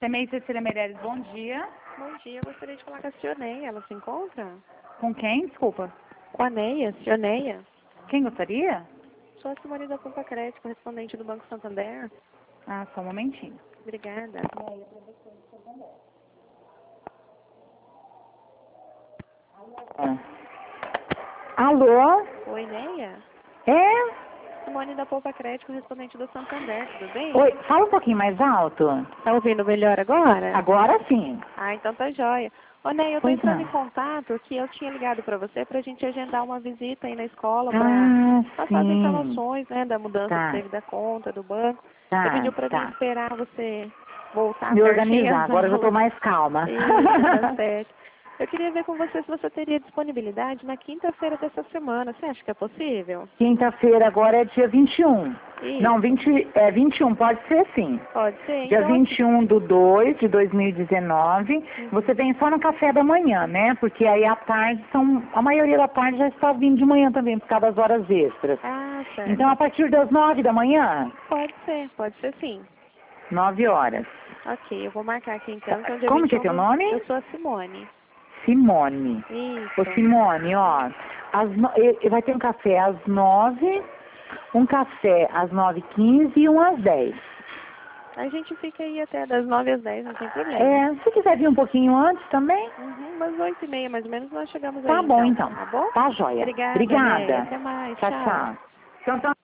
Semei Cecília Meireles, bom dia. Bom dia, eu gostaria de falar com a Cioneia. Ela se encontra? Com quem? Desculpa. Com a Neia, Cioneia. Quem gostaria? Sou a Simone da Pompa Crédito, correspondente do Banco Santander. Ah, só um momentinho. Obrigada. Alô? Oi, Neia. É? Simone da Pompa Crédito, correspondente do Santander, tudo bem? Oi, fala um pouquinho mais alto. Tá ouvindo melhor agora? Agora sim. Ah, então tá jóia. Ô, Neia, eu tô Pois entrando não. em contato que eu tinha ligado pra você pra gente agendar uma visita aí na escola pra Ah, passar as sim. informações, né, da mudança que Tá, teve da conta, do banco. Você tá, pediu pra mim tá. esperar você voltar Me certinho organizar, as agora eu já tô aulas. mais calma. Isso, tá certo. Eu queria ver com você se você teria disponibilidade na quinta-feira dessa semana. Você acha que é possível? Quinta-feira agora é dia 21. Não, Isso. 21, pode ser sim. Pode ser? Dia Então, assim. 21/2 de 2019, você Uhum. vem só no café da manhã, né? Porque aí à tarde a maioria da tarde já está vindo de manhã também, por causa das horas extras. Ah, Então a certo. partir das 9 da manhã, Pode ser sim. 9 horas. Ok, eu vou marcar aqui então dia Como que é 21 teu do... nome? Eu sou a Simone. Simone. Ô Isso. Simone, ó, vai ter um café às 9, um café às 9h15 e um às 10. A gente fica aí até das 9 às 10, não tem problema. É, se quiser vir um pouquinho antes também, Uhum, umas 8h30 mais ou menos nós chegamos aí tá bom então, então. tá bom? Tá joia. Obrigada, Neia. Obrigada. Até mais. Tchau, Tchau. tchau. Então,